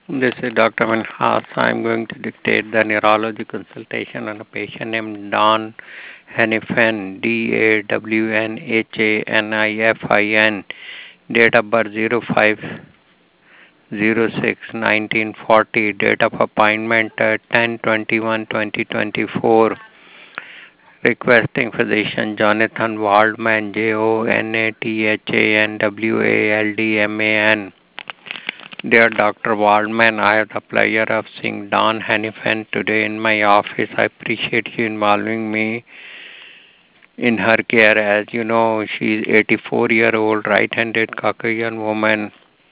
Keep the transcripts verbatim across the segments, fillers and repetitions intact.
This is Doctor Manhas. I'm going to dictate the neurology consultation on a patient named Don Hannifin, D A W N H A N I F I N, date of birth zero five zero six nineteen forty, date of appointment uh, ten twenty-one twenty twenty-four, requesting physician Jonathan Waldman, J O N A T H A N W A L D M A N. Dear Doctor Waldman, I have the pleasure of seeing Dawn Hannifin today in my office. I appreciate you involving me in her care. As you know, she is eighty-four year old right-handed Caucasian woman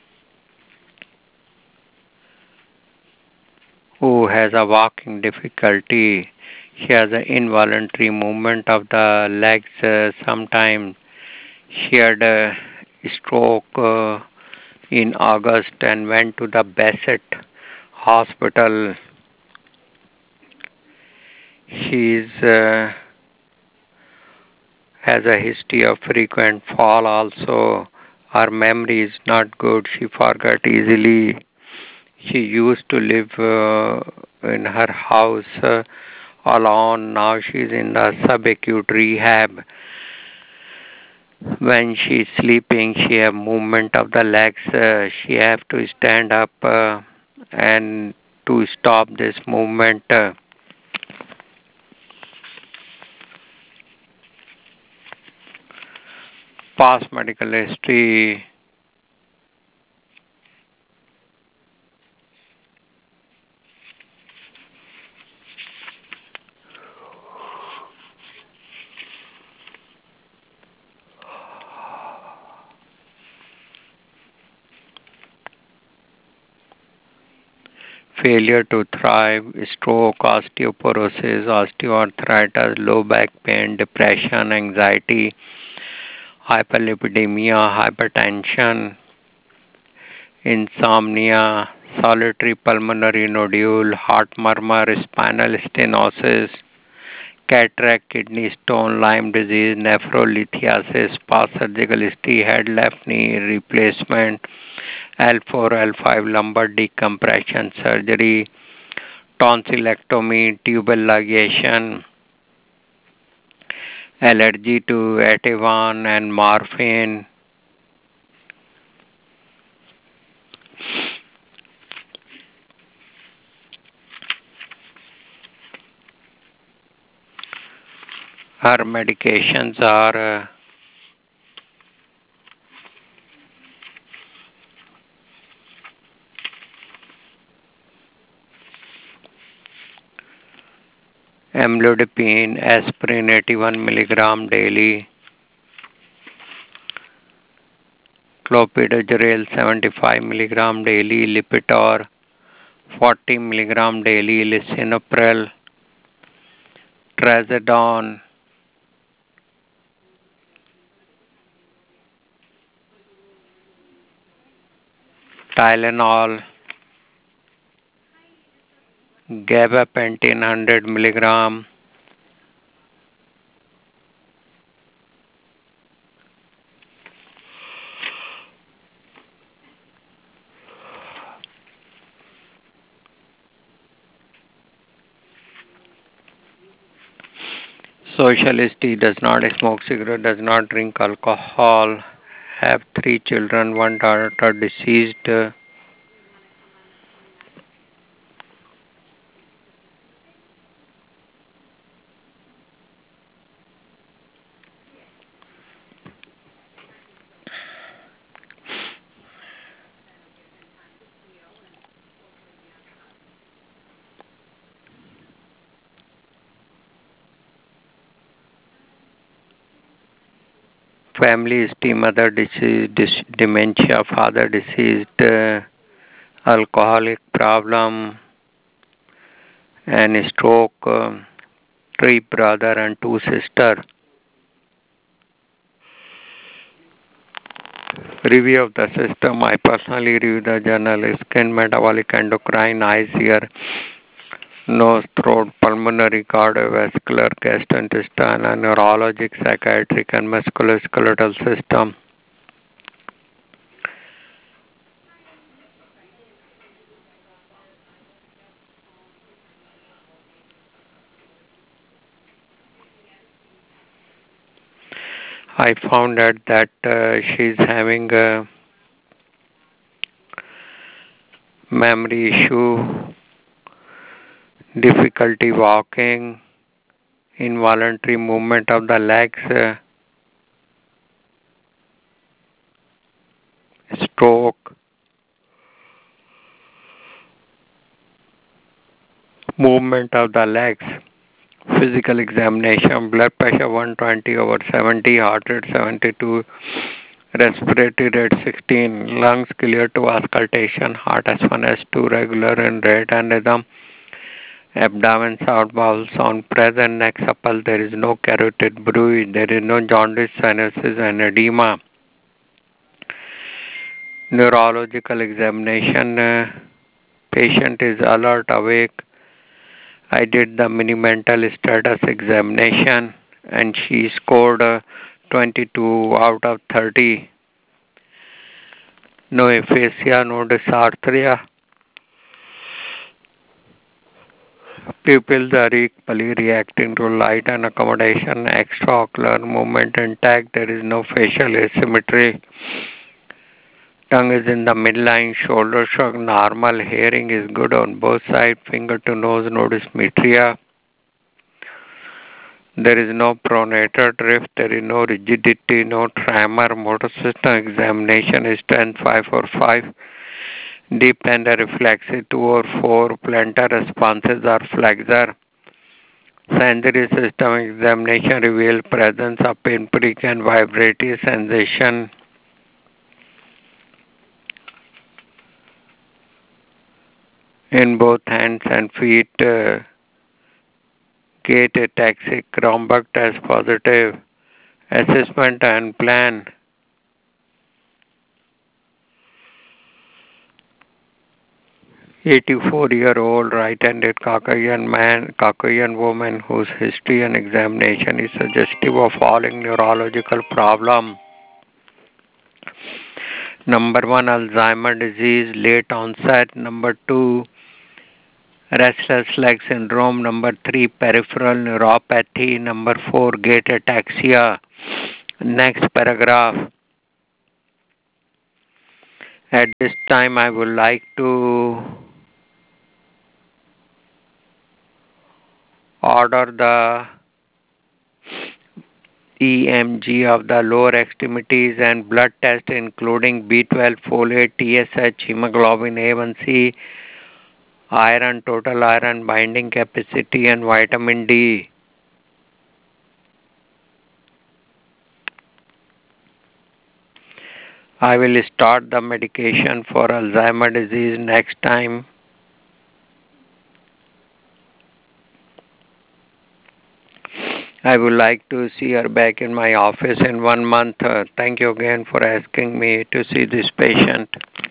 who has a walking difficulty. She has an involuntary movement of the legs. Uh, sometimes she had a stroke uh, in August and went to the Bassett Hospital. She is uh, has a history of frequent fall also. Her memory is not good. She forgot easily. She used to live uh, in her house uh, alone. Now she's in the subacute rehab. When she's sleeping, she have movement of the legs. Uh, she have to stand up uh, and to stop this movement. Uh, past medical history. Failure to thrive, stroke, osteoporosis, osteoarthritis, low back pain, depression, anxiety, hyperlipidemia, hypertension, insomnia, solitary pulmonary nodule, heart murmur, spinal stenosis, cataract, kidney stone, Lyme disease, nephrolithiasis, past surgical history, head left knee replacement, L four, L five lumbar decompression surgery, tonsillectomy, tubal ligation, allergy to Ativan and morphine, her medications are uh, amlodipine, aspirin eighty-one milligram daily, clopidogrel seventy-five milligram daily, Lipitor forty milligram daily, lisinopril, trazodone, Tylenol, gabapentin one hundred milligram, socialist, he does not smoke cigarette, does not drink alcohol, have three children, one daughter deceased. Family history, mother deceased, dis- dementia, father deceased, uh, alcoholic problem, and stroke, um, three brother and two sister. Review of the system. I personally review the journal, skin, metabolic, endocrine, eyes, ear, nose, throat, pulmonary, cardiovascular, gastrointestinal, neurologic, psychiatric, and musculoskeletal system. I found out that uh, she's having a memory issue, difficulty walking, involuntary movement of the legs, uh, stroke, movement of the legs, physical examination, blood pressure one twenty over seventy, heart rate seventy-two, respiratory rate sixteen, lungs clear to auscultation, heart S one S two regular and rate and rhythm, abdomen south bowel sound present, neck supple, there is no carotid bruit, there is no jaundice, sinuses and edema. Neurological examination, uh, patient is alert, awake. I did the mini mental status examination and she scored uh, twenty-two out of thirty. No aphasia, no dysarthria. Pupils are equally reacting to light and accommodation, extraocular movement intact, there is no facial asymmetry. Tongue is in the midline, shoulder shrug normal, hearing is good on both sides, finger to nose, no dysmetria. There is no pronator drift, there is no rigidity, no tremor, motor system examination is ten five or five. Deep tender reflexive two or four, plantar responses are flexor. Sensory system examination revealed presence of pinprick and vibratory sensation. In both hands and feet, uh, gait ataxic, Cronbach test positive, assessment and plan. eighty-four-year-old right-handed Caucasian man, Caucasian woman whose history and examination is suggestive of following neurological problem. Number one, Alzheimer's disease, late onset. Number two, restless leg syndrome. Number three, peripheral neuropathy. Number four, gait ataxia. Next paragraph. At this time, I would like to order the E M G of the lower extremities and blood test including B twelve, folate, T S H, hemoglobin A one C, iron, total iron binding capacity and vitamin D. I will start the medication for Alzheimer's disease next time. I would like to see her back in my office in one month. Uh, thank you again for asking me to see this patient.